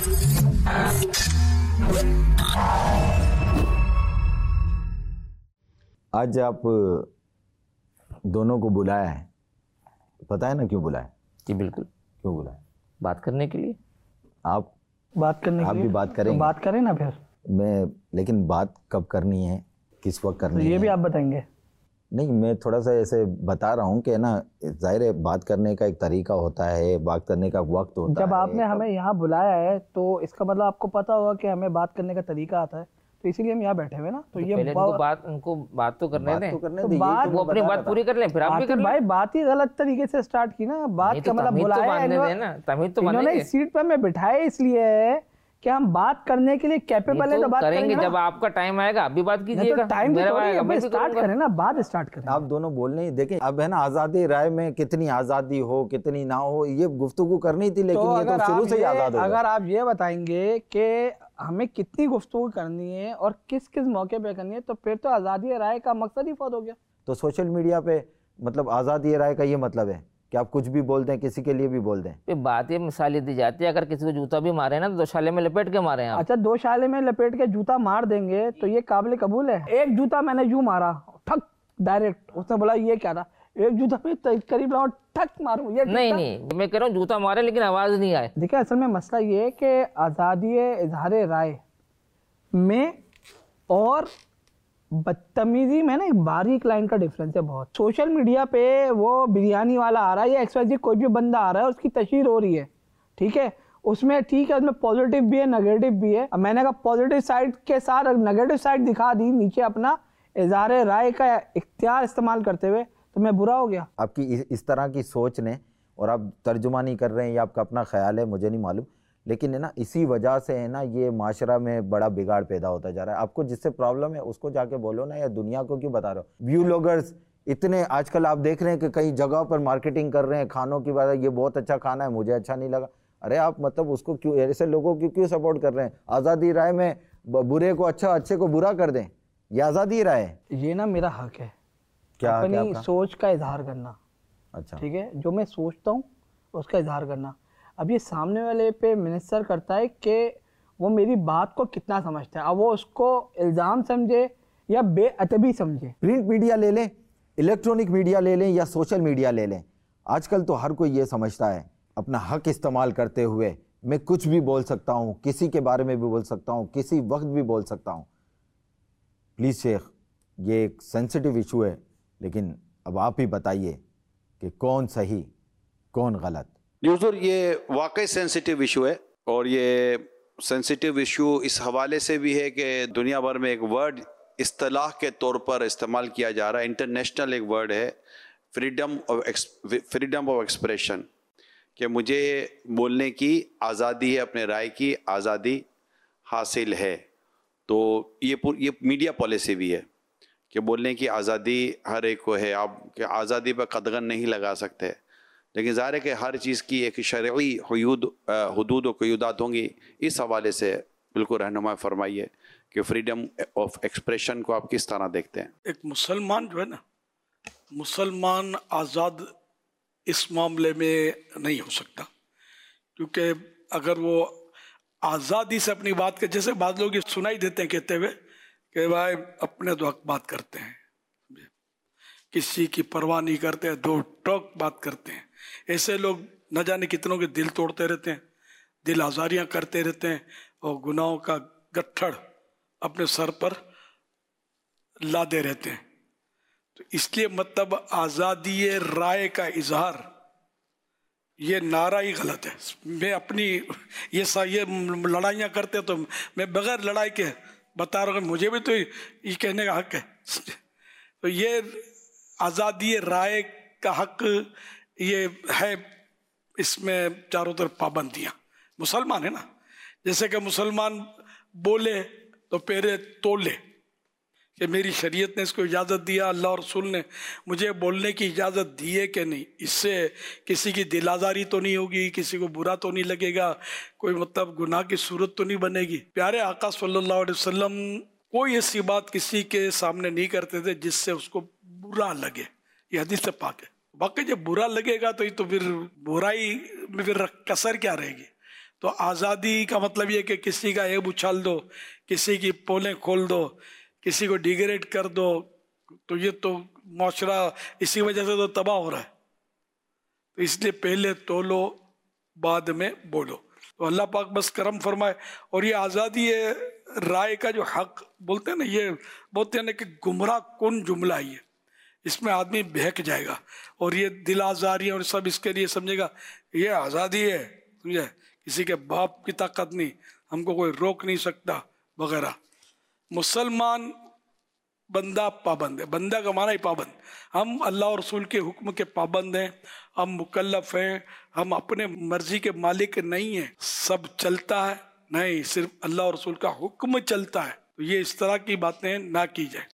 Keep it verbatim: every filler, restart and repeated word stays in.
آج آپ دونوں کو بلایا ہے، پتہ ہے نا کیوں بلایا؟ جی بالکل، کیوں بلایا؟ بات کرنے کے لیے۔ آپ بات کرنے آپ کے بھی لیے بات کریں تو گے؟ بات کریں نا پھر میں لیکن بات کب کرنی ہے، کس وقت تو کرنی ہے یہ بھی آپ بتائیں گے؟ نہیں، میں تھوڑا سا ایسے بتا رہا ہوں کہ نا ظاہر ہے بات کرنے کا ایک طریقہ ہوتا ہے، بات کرنے کا وقت ہوتا ہے۔ جب آپ نے ہمیں یہاں بلایا ہے تو اس کا مطلب آپ کو پتا ہوگا کہ ہمیں بات کرنے کا طریقہ آتا ہے، تو اسی لیے ہم یہاں بیٹھے ہوئے نا۔ تو یہ پہلے ان کو بات ان کو بات تو کرنے دیں، وہ اپنی بات پوری کر لیں، پھر آپ بھی کر لیں۔ بھائی بات ہی غلط طریقے سے سٹارٹ کی نا، بات کا مطلب بلایا ہے انہوں نے، اس سیٹ پہ ہمیں بٹھایا اس لیے ہے کہ ہم بات کرنے کے لیے کیپیبل ہے، تو بات کریں گے۔ جب آپ کا ٹائم آئے گا آپ بھی بات کیجیے گا، ٹائم اسٹارٹ کریں نا، بات اسٹارٹ کریں۔ آپ دونوں بولنے ہی دیکھیں، اب ہے نا آزادی رائے میں کتنی آزادی ہو کتنی نہ ہو یہ گفتگو کرنی تھی، لیکن یہ تو شروع سے ہی آزاد ہو گیا۔ اگر آپ یہ بتائیں گے کہ ہمیں کتنی گفتگو کرنی ہے اور کس کس موقع پہ کرنی ہے، تو پھر تو آزادی رائے کا مقصد ہی فوت ہو گیا۔ تو سوشل میڈیا پہ مطلب آزادی رائے کا یہ مطلب ہے کہ آپ کچھ بھی بول دیں، کسی کے لیے بھی بول دیں؟ بات یہ مثالیں دی جاتی ہے، اگر کسی کو جوتا بھی مارے نا تو دو شالے میں لپیٹ کے مارے ہیں۔ اچھا، دو شالے میں لپیٹ کے جوتا مار دیں گے تو یہ قابل قبول ہے؟ ایک جوتا میں نے یوں مارا ٹھک ڈائریکٹ، اس نے بولا یہ کیا تھا، ایک جوتا میں قریب لاؤں ٹھک ماروں، یہ نہیں نہیں، میں کہہ رہا ہوں جوتا مارے لیکن آواز نہیں آئے۔ دیکھیں اصل میں مسئلہ یہ ہے کہ آزادی اظہار رائے میں اور بدتمیزی میں نا ایک باریک لائن کا ڈیفرنس ہے بہت۔ سوشل میڈیا پہ وہ بریانی والا آ رہا ہے یا ایکس وائی زیڈ کوئی بھی بندہ آ رہا ہے، اس کی تشہیر ہو رہی ہے، ٹھیک ہے، اس میں ٹھیک ہے، اس میں پازیٹیو بھی ہے نگیٹو بھی ہے۔ اب میں نے کہا پازیٹیو سائڈ کے ساتھ نگیٹو سائڈ دکھا دی نیچے اپنا اظہار رائے کا اختیار استعمال کرتے ہوئے، تو میں برا ہو گیا؟ آپ کی اس طرح کی سوچ نے، اور آپ ترجمہ نہیں کر رہے ہیں یا آپ کا اپنا خیال ہے مجھے نہیں معلوم، لیکن ہے نا اسی وجہ سے ہے نا یہ معاشرہ میں بڑا بگاڑ پیدا ہوتا جا رہا ہے۔ آپ کو جس سے پرابلم ہے اس کو جا کے بولو نا، یا دنیا کو کیوں بتا رہے ہو؟ ویو لاگرز اتنے آج کل آپ دیکھ رہے ہیں کہ کئی جگہ پر مارکیٹنگ کر رہے ہیں کھانوں کی بات، یہ بہت اچھا کھانا ہے مجھے اچھا نہیں لگا، ارے آپ مطلب اس کو کیوں، ایسے لوگوں کی کیوں سپورٹ کر رہے ہیں؟ آزادی رائے میں برے کو اچھا اچھے کو برا کر دیں، یہ آزادی رائے ہے؟ یہ نا میرا حق ہے کیا اپنی سوچ کا اظہار کرنا، اچھا ٹھیک ہے، جو میں سوچتا ہوں اس کا اظہار کرنا۔ اب یہ سامنے والے پہ منحصر کرتا ہے کہ وہ میری بات کو کتنا سمجھتا ہے، اب وہ اس کو الزام سمجھے یا بے ادبی سمجھے۔ پرنٹ میڈیا لے لیں، الیکٹرونک میڈیا لے لیں یا سوشل میڈیا لے لیں، آج کل تو ہر کوئی یہ سمجھتا ہے اپنا حق استعمال کرتے ہوئے میں کچھ بھی بول سکتا ہوں، کسی کے بارے میں بھی بول سکتا ہوں، کسی وقت بھی بول سکتا ہوں۔ پلیز شیخ، یہ ایک سینسٹیو ایشو ہے، لیکن اب آپ ہی بتائیے کہ کون صحیح کون غلط؟ جی حضور، یہ واقعی سینسٹیو ایشو ہے، اور یہ سینسٹیو ایشو اس حوالے سے بھی ہے کہ دنیا بھر میں ایک ورڈ اصطلاح کے طور پر استعمال کیا جا رہا ہے، انٹرنیشنل ایک ورڈ ہے، freedom of freedom of expression, کہ مجھے بولنے کی آزادی ہے، اپنے رائے کی آزادی حاصل ہے۔ تو یہ یہ میڈیا پالیسی بھی ہے کہ بولنے کی آزادی ہر ایک کو ہے، آپ کہ آزادی پہ قدغن نہیں لگا سکتے، لیکن ظاہر ہے کہ ہر چیز کی ایک شرعی حدود حدود و قیودات ہوں گی۔ اس حوالے سے بالکل رہنمائی فرمائیے کہ فریڈم آف ایکسپریشن کو آپ کس طرح دیکھتے ہیں؟ ایک مسلمان جو ہے نا، مسلمان آزاد اس معاملے میں نہیں ہو سکتا، کیونکہ اگر وہ آزادی سے اپنی بات کے، جیسے بعض لوگ یہ سنائی دیتے ہیں کہتے ہوئے کہ بھائی اپنے تو حق بات کرتے ہیں، کسی کی پرواہ نہیں کرتے، دو ٹوک بات کرتے ہیں، ایسے لوگ نہ جانے کتنوں کے دل توڑتے رہتے ہیں، دل آزاریاں کرتے رہتے ہیں، اور گناہوں کا گٹھڑ اپنے سر پر لادے رہتے ہیں۔ تو اس لیے مطلب آزادی رائے کا اظہار یہ نعرہ ہی غلط ہے۔ میں اپنی یہ سا یہ لڑائیاں کرتے تو میں بغیر لڑائی کے بتا رہا ہوں، مجھے بھی تو یہ کہنے کا حق ہے۔ تو یہ آزادی رائے کا حق یہ ہے، اس میں چاروں طرف پابندیاں۔ مسلمان ہے نا، جیسے کہ مسلمان بولے تو پیرے تولے، کہ میری شریعت نے اس کو اجازت دیا، اللہ اور رسول نے مجھے بولنے کی اجازت دی ہے کہ نہیں، اس سے کسی کی دل آزاری تو نہیں ہوگی، کسی کو برا تو نہیں لگے گا، کوئی مطلب گناہ کی صورت تو نہیں بنے گی۔ پیارے آقا صلی اللہ علیہ وسلم کوئی ایسی بات کسی کے سامنے نہیں کرتے تھے جس سے اس کو برا لگے، یہ حدیث پاک ہے۔ باقی جب برا لگے گا تو یہ تو پھر برائی میں پھر کسر کیا رہے گی؟ تو آزادی کا مطلب یہ کہ کسی کا ایب اچھال دو, کسی کی پولیں کھول دو, کسی کو ڈیگریڈ کر دو, تو یہ تو معاشرہ اسی وجہ سے تو تباہ ہو رہا ہے. تو اس لیے پہلے تولو بعد میں بولو. تو اللہ پاک بس کرم فرمائے. اور یہ آزادی رائے کا جو حق بولتے ہیں نا, یہ بولتے ہیں نا کہ گمراہ کن جملہ ہی ہے, اس میں آدمی بہک جائے گا اور یہ دل آزاری اور سب اس کے لیے سمجھے گا یہ آزادی ہے, سمجھے, کسی کے باپ کی طاقت نہیں, ہم کو کوئی روک نہیں سکتا وغیرہ. مسلمان بندہ پابند ہے, بندہ کا معنی ہی پابند. ہم اللہ اور رسول کے حکم کے پابند ہیں, ہم مکلف ہیں, ہم اپنے مرضی کے مالک نہیں ہیں. سب چلتا ہے نہیں, صرف اللہ اور رسول کا حکم چلتا ہے. تو یہ اس طرح کی باتیں نہ کی جائے.